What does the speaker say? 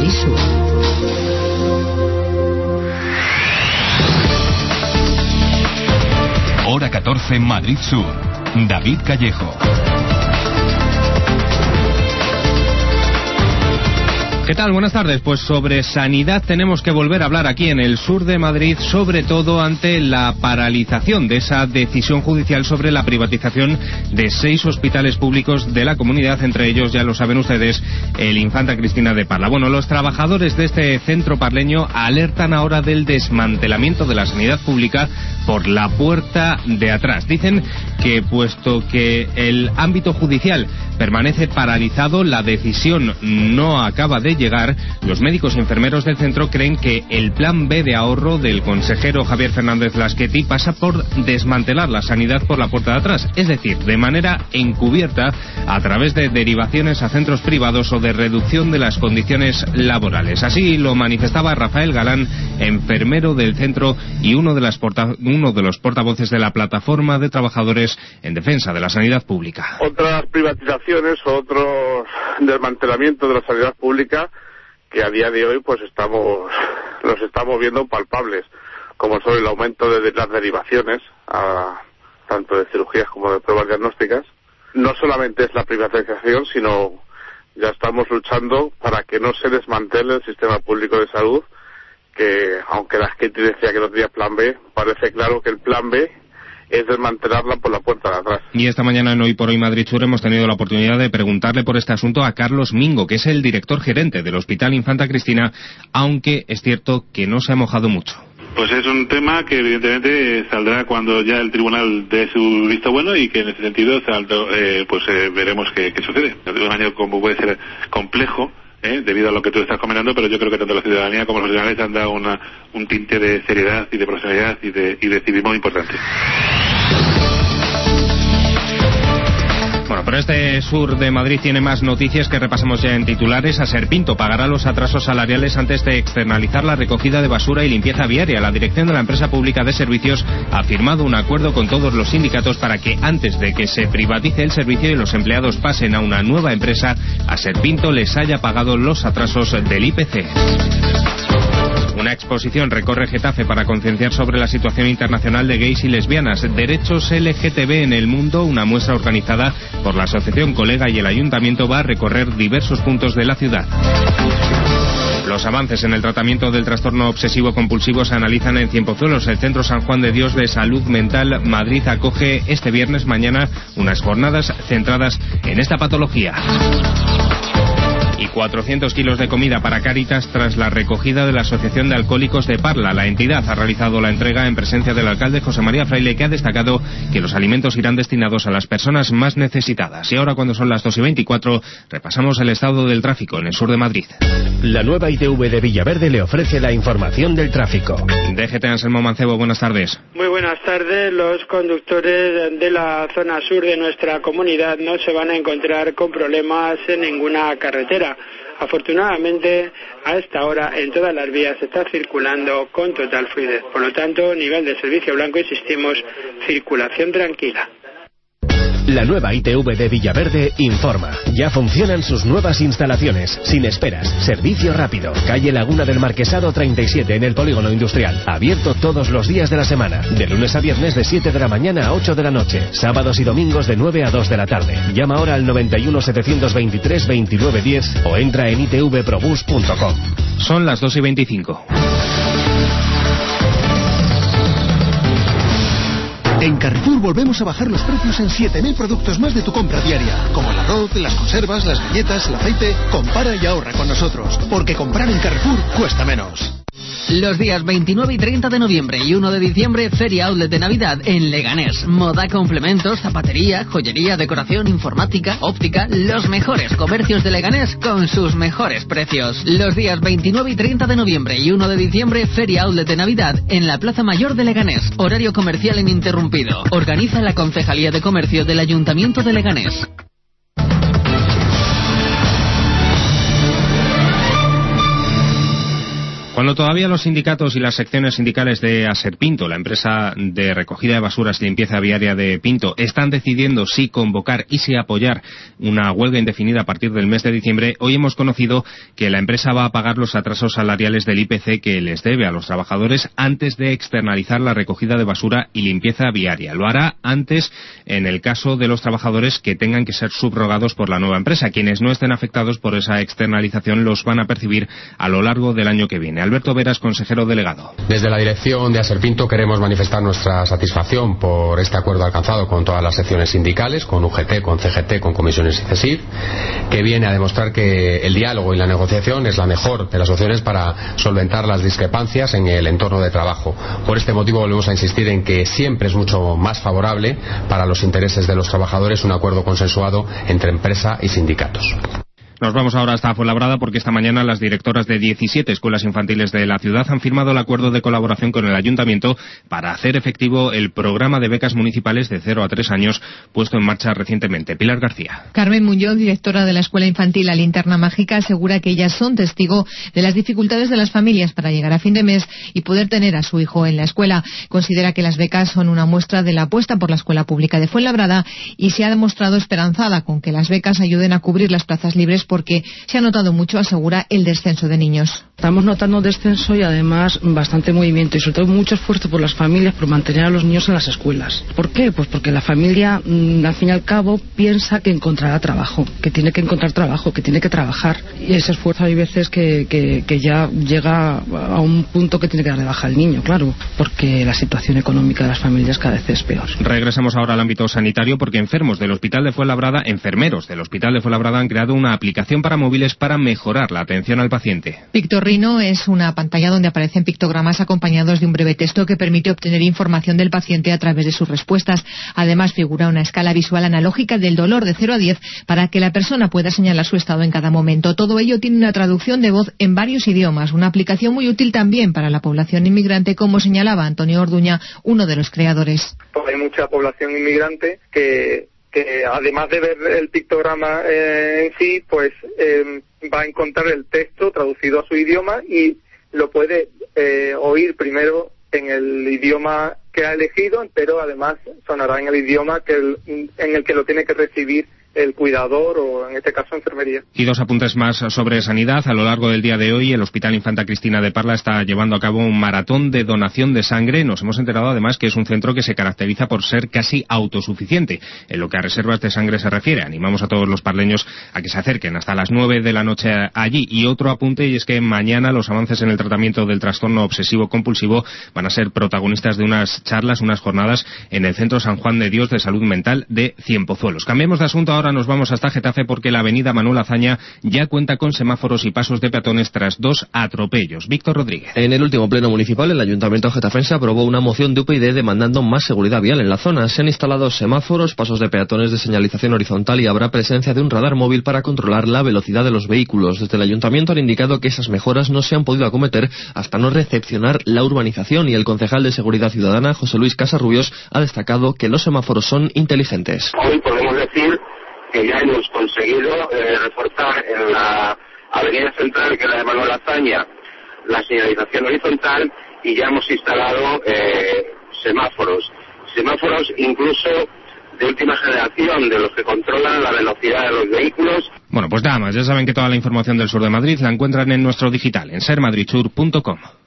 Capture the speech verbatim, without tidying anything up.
Madrid Sur. Hora catorce, Madrid Sur. David Callejo. ¿Qué tal? Buenas tardes. Pues sobre sanidad tenemos que volver a hablar aquí en el sur de Madrid, sobre todo ante la paralización de esa decisión judicial sobre la privatización de seis hospitales públicos de la comunidad, entre ellos, ya lo saben ustedes, el Infanta Cristina de Parla. Bueno, los trabajadores de este centro parleño alertan ahora del desmantelamiento de la sanidad pública por la puerta de atrás. Dicen que puesto que el ámbito judicial permanece paralizado, la decisión no acaba de llegar, los médicos y enfermeros del centro creen que el plan B de ahorro del consejero Javier Fernández Lasqueti pasa por desmantelar la sanidad por la puerta de atrás, es decir, de manera encubierta a través de derivaciones a centros privados o de reducción de las condiciones laborales. Así lo manifestaba Rafael Galán, enfermero del centro y uno de, las porta- uno de los portavoces de la plataforma de trabajadores en defensa de la sanidad pública. Otras privatizaciones, otro desmantelamiento de la sanidad pública que a día de hoy pues estamos los estamos viendo palpables, como son el aumento de las derivaciones a, tanto de cirugías como de pruebas diagnósticas. No solamente es la privatización, sino ya estamos luchando para que no se desmantele el sistema público de salud, que aunque la gente decía que no tenía plan B, parece claro que el plan B es desmantelarla por la puerta de atrás. Y esta mañana en Hoy por Hoy Madrid Sur hemos tenido la oportunidad de preguntarle por este asunto a Carlos Mingo, que es el director gerente del Hospital Infanta Cristina, aunque es cierto que no se ha mojado mucho. Pues es un tema que evidentemente saldrá cuando ya el tribunal dé su visto bueno, y que en ese sentido saldo, eh, pues eh, veremos qué, qué sucede. Un año como puede ser complejo, ¿Eh? debido a lo que tú estás comentando, pero yo creo que tanto la ciudadanía como los tribunales han dado una, un tinte de seriedad y de profesionalidad y de, y de civismo importante. Bueno, pero este sur de Madrid tiene más noticias que repasamos ya en titulares. Aserpinto pagará los atrasos salariales antes de externalizar la recogida de basura y limpieza viaria. La dirección de la empresa pública de servicios ha firmado un acuerdo con todos los sindicatos para que antes de que se privatice el servicio y los empleados pasen a una nueva empresa, Aserpinto les haya pagado los atrasos del I P C. Una exposición recorre Getafe para concienciar sobre la situación internacional de gays y lesbianas, derechos L G T B en el mundo. Una muestra organizada por la Asociación Colega y el Ayuntamiento va a recorrer diversos puntos de la ciudad. Los avances en el tratamiento del trastorno obsesivo-compulsivo se analizan en Cienpozuelos. El Centro San Juan de Dios de Salud Mental Madrid acoge este viernes mañana unas jornadas centradas en esta patología. Y cuatrocientos kilos de comida para Cáritas tras la recogida de la Asociación de Alcohólicos de Parla. La entidad ha realizado la entrega en presencia del alcalde José María Fraile, que ha destacado que los alimentos irán destinados a las personas más necesitadas. Y ahora, cuando son las dos y veinticuatro, repasamos el estado del tráfico en el sur de Madrid. La nueva I T V de Villaverde le ofrece la información del tráfico. D G T Anselmo Mancebo, buenas tardes. Muy buenas tardes. Los conductores de la zona sur de nuestra comunidad no se van a encontrar con problemas en ninguna carretera. Afortunadamente, a esta hora en todas las vías se está circulando con total fluidez. Por lo tanto, nivel de servicio blanco, insistimos, circulación tranquila. La nueva I T V de Villaverde informa. Ya funcionan sus nuevas instalaciones, sin esperas, servicio rápido. Calle Laguna del Marquesado treinta y siete en el Polígono Industrial. Abierto todos los días de la semana. De lunes a viernes de siete de la mañana a ocho de la noche. Sábados y domingos de nueve a dos de la tarde. Llama ahora al noventa y uno setecientos veintitrés veintinueve diez o entra en i t v probus punto com. Son las dos y veinticinco. En Carrefour volvemos a bajar los precios en siete mil productos más de tu compra diaria, como el arroz, las conservas, las galletas, el aceite. Compara y ahorra con nosotros, porque comprar en Carrefour cuesta menos. Los días veintinueve y treinta de noviembre y uno de diciembre, Feria Outlet de Navidad en Leganés. Moda, complementos, zapatería, joyería, decoración, informática, óptica. Los mejores comercios de Leganés con sus mejores precios. Los días veintinueve y treinta de noviembre y uno de diciembre, Feria Outlet de Navidad en la Plaza Mayor de Leganés. Horario comercial ininterrumpido. Organiza la Concejalía de Comercio del Ayuntamiento de Leganés. Cuando todavía los sindicatos y las secciones sindicales de Aserpinto, la empresa de recogida de basuras y limpieza viaria de Pinto, están decidiendo si convocar y si apoyar una huelga indefinida a partir del mes de diciembre, hoy hemos conocido que la empresa va a pagar los atrasos salariales del I P C que les debe a los trabajadores antes de externalizar la recogida de basura y limpieza viaria. Lo hará antes en el caso de los trabajadores que tengan que ser subrogados por la nueva empresa. Quienes no estén afectados por esa externalización los van a percibir a lo largo del año que viene. Alberto Veras, consejero delegado. Desde la dirección de Aserpinto queremos manifestar nuestra satisfacción por este acuerdo alcanzado con todas las secciones sindicales, con U G T, con C G T, con comisiones y CESIF, que viene a demostrar que el diálogo y la negociación es la mejor de las opciones para solventar las discrepancias en el entorno de trabajo. Por este motivo volvemos a insistir en que siempre es mucho más favorable para los intereses de los trabajadores un acuerdo consensuado entre empresa y sindicatos. Nos vamos ahora hasta Fuenlabrada porque esta mañana las directoras de diecisiete escuelas infantiles de la ciudad han firmado el acuerdo de colaboración con el ayuntamiento para hacer efectivo el programa de becas municipales de cero a tres años puesto en marcha recientemente. Pilar García. Carmen Muñoz, directora de la escuela infantil La Linterna Mágica, asegura que ellas son testigo de las dificultades de las familias para llegar a fin de mes y poder tener a su hijo en la escuela. Considera que las becas son una muestra de la apuesta por la escuela pública de Fuenlabrada y se ha demostrado esperanzada con que las becas ayuden a cubrir las plazas libres porque se ha notado mucho, asegura, el descenso de niños. Estamos notando descenso y además bastante movimiento y sobre todo mucho esfuerzo por las familias por mantener a los niños en las escuelas. ¿Por qué? Pues porque la familia mmm, al fin y al cabo piensa que encontrará trabajo, que tiene que encontrar trabajo, que tiene que trabajar y ese esfuerzo hay veces que, que, que ya llega a un punto que tiene que dar de baja al niño, claro, porque la situación económica de las familias cada vez es peor. Regresamos ahora al ámbito sanitario porque enfermos del Hospital de Fuenlabrada, enfermeros del Hospital de Fuenlabrada han creado una aplicación para móviles para mejorar la atención al paciente. Pictorrino es una pantalla donde aparecen pictogramas acompañados de un breve texto que permite obtener información del paciente a través de sus respuestas. Además figura una escala visual analógica del dolor de cero a diez para que la persona pueda señalar su estado en cada momento. Todo ello tiene una traducción de voz en varios idiomas, una aplicación muy útil también para la población inmigrante, como señalaba Antonio Orduña, uno de los creadores. Pues hay mucha población inmigrante que que además de ver el pictograma eh, en sí, pues eh, va a encontrar el texto traducido a su idioma y lo puede eh, oír primero en el idioma que ha elegido, pero además sonará en el idioma que el, en el que lo tiene que recibir el cuidador o en este caso enfermería. Y dos apuntes más sobre sanidad. A lo largo del día de hoy el Hospital Infanta Cristina de Parla está llevando a cabo un maratón de donación de sangre. Nos hemos enterado además que es un centro que se caracteriza por ser casi autosuficiente en lo que a reservas de sangre se refiere. Animamos a todos los parleños a que se acerquen hasta las nueve de la noche allí. Y otro apunte, y es que mañana los avances en el tratamiento del trastorno obsesivo compulsivo van a ser protagonistas de unas charlas, unas jornadas en el Centro San Juan de Dios de Salud Mental de Cienpozuelos. Cambiemos de asunto ahora. Ahora nos vamos hasta Getafe porque la avenida Manuel Azaña ya cuenta con semáforos y pasos de peatones tras dos atropellos. Víctor Rodríguez. En el último pleno municipal, el Ayuntamiento getafense aprobó una moción de U P yD demandando más seguridad vial en la zona. Se han instalado semáforos, pasos de peatones de señalización horizontal y habrá presencia de un radar móvil para controlar la velocidad de los vehículos. Desde el Ayuntamiento han indicado que esas mejoras no se han podido acometer hasta no recepcionar la urbanización y el concejal de Seguridad Ciudadana, José Luis Casarrubios, ha destacado que los semáforos son inteligentes. Hoy podemos decir que ya hemos conseguido eh, reforzar en la avenida central, que es la de Manuel Azaña, la señalización horizontal y ya hemos instalado eh, semáforos. Semáforos incluso de última generación, de los que controlan la velocidad de los vehículos. Bueno, pues nada más, ya saben que toda la información del sur de Madrid la encuentran en nuestro digital, en ser madrid sur punto com.